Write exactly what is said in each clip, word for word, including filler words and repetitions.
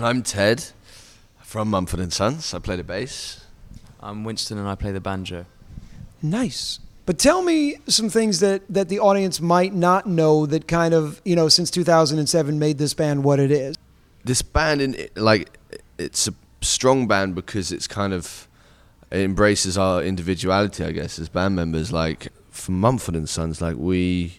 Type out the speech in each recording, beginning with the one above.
I'm Ted from Mumford and Sons. I play the bass. I'm Winston and I play the banjo. Nice. But tell me some things that, that the audience might not know that kind of, you know, since two thousand seven made this band what it is. This band, in like, it's a strong band because it's kind of, it embraces our individuality, I guess, as band members. Like, from Mumford and Sons, like, we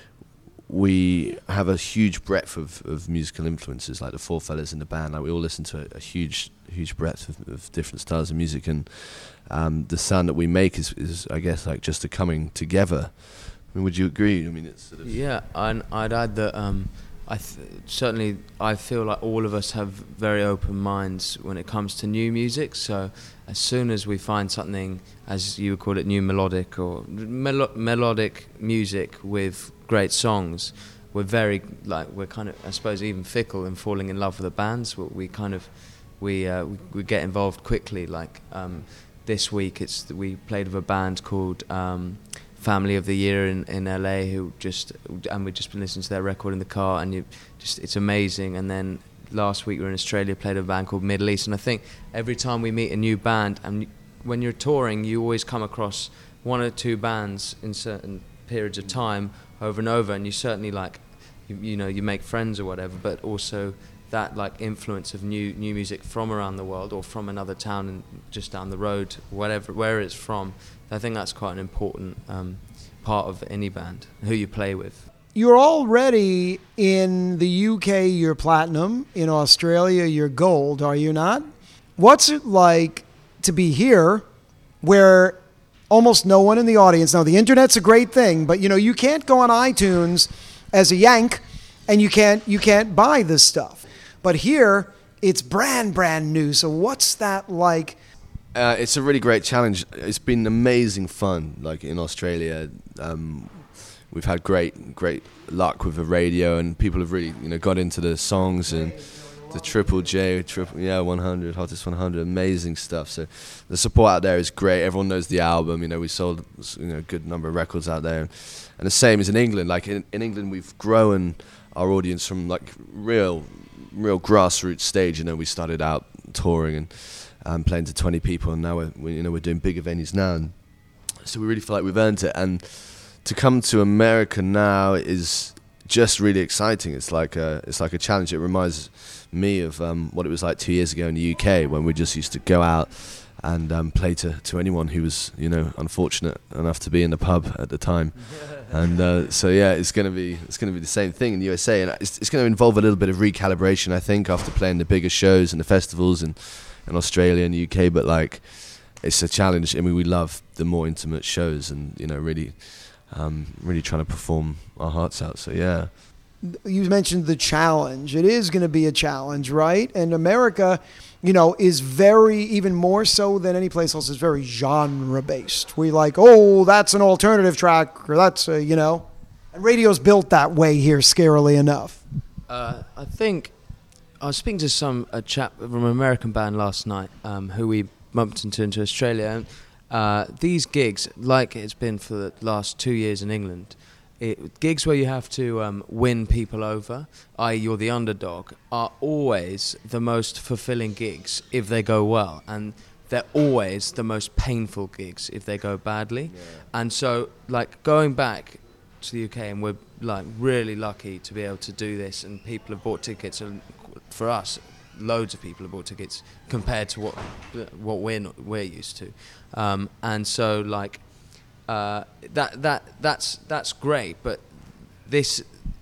we have a huge breadth of, of musical influences, like the four fellas in the band. Like, we all listen to a, a huge, huge breadth of, of different styles of music, and um, the sound that we make is, is, I guess, like just a coming together. I mean, would you agree? I mean, it's sort of yeah, and I'd add that um, I th- certainly I feel like all of us have very open minds when it comes to new music. So as soon as we find something, as you would call it, new melodic or melo- melodic music with great songs, we're very like we're kind of I suppose even fickle in falling in love with the bands. We, we kind of we, uh, we we get involved quickly. Like um, this week, it's we played with a band called Um, Family of the Year in, in L A, who just and we've just been listening to their record in the car, and you just it's amazing. And then last week we were in Australia, played a band called Middle East, and I think every time we meet a new band, and when you're touring, you always come across one or two bands in certain periods of time over and over, and you certainly like you, you know you make friends or whatever, but also that like influence of new new music from around the world or from another town and just down the road, whatever where it's from. I think that's quite an important um, part of any band, who you play with. You're already in the U K, you're platinum. In Australia, you're gold, are you not? What's it like to be here where almost no one in the audience, now the internet's a great thing, but you know, you can't go on iTunes as a Yank and you can't you can't buy this stuff. But here, it's brand, brand new. So what's that like? Uh, it's a really great challenge. It's been amazing fun. Like in Australia, um, we've had great, great luck with the radio, and people have really, you know, got into the songs and the Triple J, triple yeah, one hundred, Hottest one hundred, amazing stuff. So the support out there is great. Everyone knows the album. You know, we sold, you know, a good number of records out there, and the same as in England. Like in, in England, we've grown our audience from like real, real grassroots stage. You know, we started out touring and. Um, playing to twenty people, and now we're we, you know we're doing bigger venues now, and so we really feel like we've earned it. And to come to America now is just really exciting. It's like a it's like a challenge. It reminds me of um, what it was like two years ago in the U K when we just used to go out and um, play to, to anyone who was you know unfortunate enough to be in the pub at the time. And uh, so yeah, it's gonna be it's gonna be the same thing in the U S A, and it's, it's gonna involve a little bit of recalibration, I think, after playing the bigger shows and the festivals and. in Australia and the U K, but like it's a challenge. I mean, we love the more intimate shows, and you know, really, um, really trying to perform our hearts out. So yeah. You mentioned the challenge. It is going to be a challenge, right? And America, you know, is very, even more so than any place else, is very genre based. We like, oh, that's an alternative track, or that's a, you know, and radio's built that way here, scarily enough. Uh, I think. I was speaking to some a chap from an American band last night, um, who we bumped into into Australia. And uh, these gigs, like it's been for the last two years in England, it, gigs where you have to um, win people over, that is, you're the underdog, are always the most fulfilling gigs if they go well, and they're always the most painful gigs if they go badly. Yeah. And so, like going back to the U K, and we're like really lucky to be able to do this, and people have bought tickets, and for us, loads of people have bought tickets compared to what what we're not, we're used to, um, and so like uh, that that that's that's great. But this,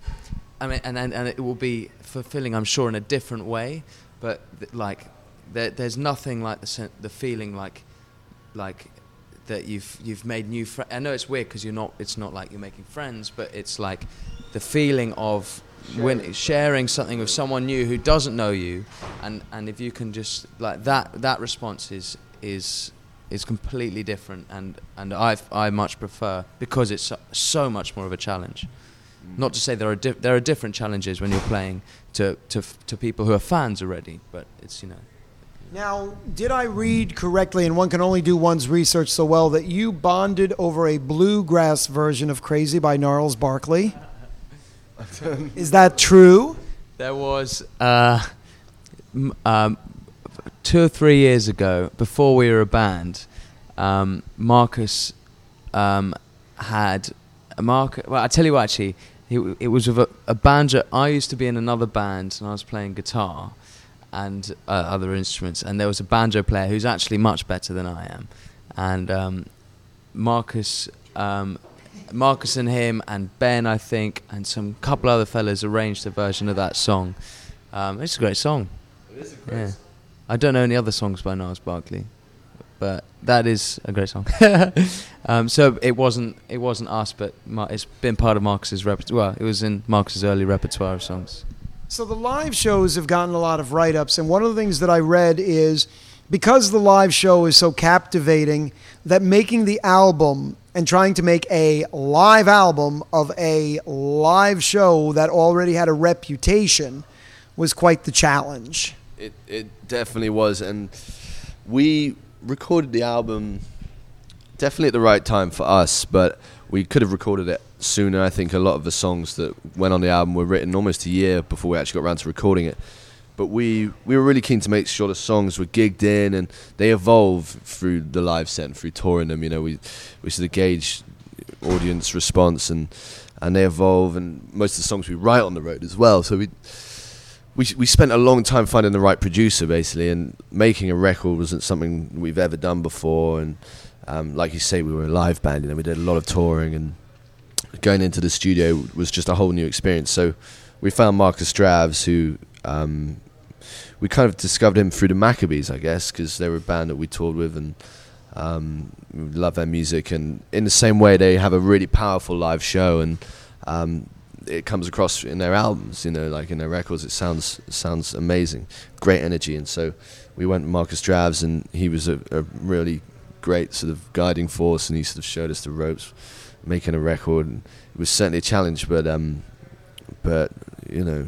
I mean, and, and and it will be fulfilling, I'm sure, in a different way. But th- like, there, there's nothing like the sen- the feeling like like that you've you've made new friends. I know it's weird because you're not. It's not like you're making friends, but it's like the feeling of. When sharing something with someone new who doesn't know you, and, and if you can just like that that response is is is completely different, and and I I much prefer, because it's so, so much more of a challenge. Mm. Not to say there are di- there are different challenges when you're playing to to to people who are fans already, but it's you know. Now, did I read correctly, and one can only do one's research so well, that you bonded over a bluegrass version of Crazy by Gnarls Barkley? Is that true? There was uh, m- um, two or three years ago, before we were a band, um, Marcus um, had a Mark. Well, I tell you what, actually, it, it was with a, a banjo. I used to be in another band, and I was playing guitar and uh, other instruments, and there was a banjo player who's actually much better than I am, and um, Marcus. Um, Marcus and him and Ben, I think, and some couple other fellas arranged a version of that song. Um, it's a great song. It is a great Yeah. song. I don't know any other songs by Niles Barkley, but that is a great song. um, so it wasn't it wasn't us, but Mar- it's been part of Marcus's repertoire. Well, it was in Marcus's early repertoire of songs. So the live shows have gotten a lot of write-ups, and one of the things that I read is because the live show is so captivating that making the album and trying to make a live album of a live show that already had a reputation was quite the challenge. It it definitely was, and we recorded the album definitely at the right time for us, but we could have recorded it sooner. I think a lot of the songs that went on the album were written almost a year before we actually got around to recording it. But we, we were really keen to make sure the songs were gigged in, and they evolve through the live set and through touring them. You know, we we sort of gauge audience response, and and they evolve. And most of the songs we write on the road as well. So we we we spent a long time finding the right producer, basically, and making a record wasn't something we've ever done before. And um, like you say, we were a live band. You know, we did a lot of touring, and going into the studio was just a whole new experience. So we found Marcus Dravs, who. Um, We kind of discovered him through the Maccabees, I guess, because they were a band that we toured with, and um, we love their music. And in the same way, they have a really powerful live show, and um, it comes across in their albums, you know, like in their records. It sounds it sounds amazing, great energy. And so we went to Marcus Dravs, and he was a, a really great sort of guiding force, and he sort of showed us the ropes, making a record. And it was certainly a challenge, but um, but you know.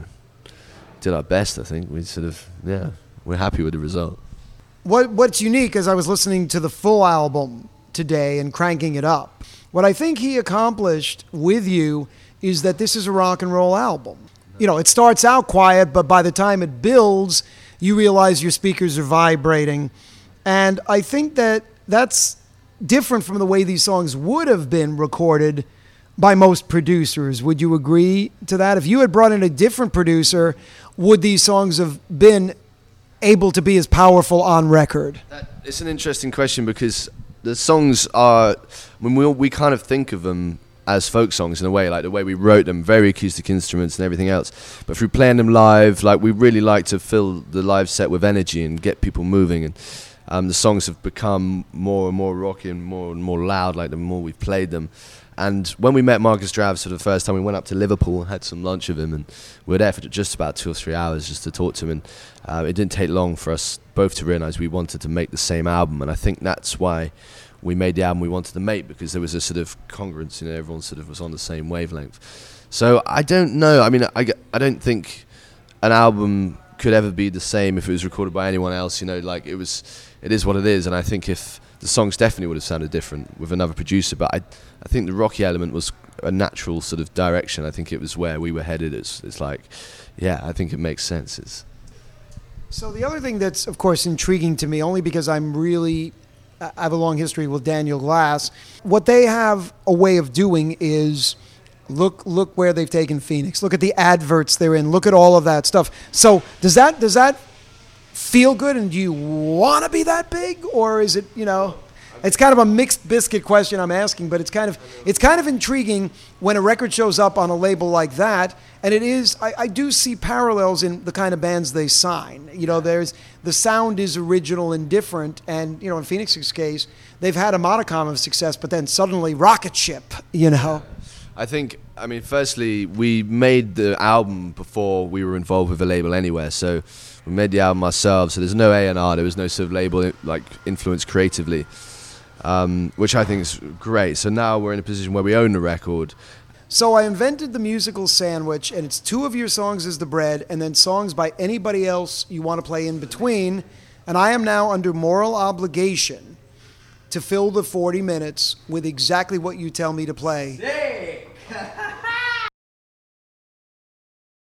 Did our best, I think. We sort of, yeah, we're happy with the result. What What's unique, as I was listening to the full album today and cranking it up, what I think he accomplished with you is that this is a rock and roll album. You know, it starts out quiet, but by the time it builds, you realize your speakers are vibrating. And I think that that's different from the way these songs would have been recorded by most producers. Would you agree to that? If you had brought in a different producer, would these songs have been able to be as powerful on record? That, it's an interesting question, because the songs are, I mean, we we kind of think of them as folk songs in a way, like the way we wrote them, very acoustic instruments and everything else. But through playing them live, like we really like to fill the live set with energy and get people moving. And um, the songs have become more and more rocky and more and more loud, like the more we've played them. And when we met Marcus Dravs for the first time, we went up to Liverpool and had some lunch with him, and we were there for just about two or three hours just to talk to him. And uh, it didn't take long for us both to realise we wanted to make the same album, and I think that's why we made the album we wanted to make, because there was a sort of congruence, you know, everyone sort of was on the same wavelength. So I don't know. I mean, I, I don't think an album could ever be the same if it was recorded by anyone else. You know, like it was, it is what it is, and I think if the songs definitely would have sounded different with another producer, but I I think the rocky element was a natural sort of direction. I think it was where we were headed. It's, it's like, yeah, I think it makes sense. It's So the other thing that's, of course, intriguing to me, only because I'm really, I have a long history with Daniel Glass, what they have a way of doing is, look look where they've taken Phoenix. Look at the adverts they're in. Look at all of that stuff. So does that does that feel good, and do you want to be that big, or is it, you know... It's kind of a mixed biscuit question I'm asking, but it's kind of it's kind of intriguing when a record shows up on a label like that, and it is. I, I do see parallels in the kind of bands they sign. You know, there's the sound is original and different, and you know, in Phoenix's case, they've had a modicum of success, but then suddenly Rocket Ship. You know, I think. I mean, firstly, we made the album before we were involved with a label anywhere, so we made the album ourselves. So there's no A and R. There was no sort of label like influence creatively. Um, which I think is great. So now we're in a position where we own the record. So I invented the musical sandwich, and it's two of your songs as the bread, and then songs by anybody else you want to play in between. And I am now under moral obligation to fill the forty minutes with exactly what you tell me to play.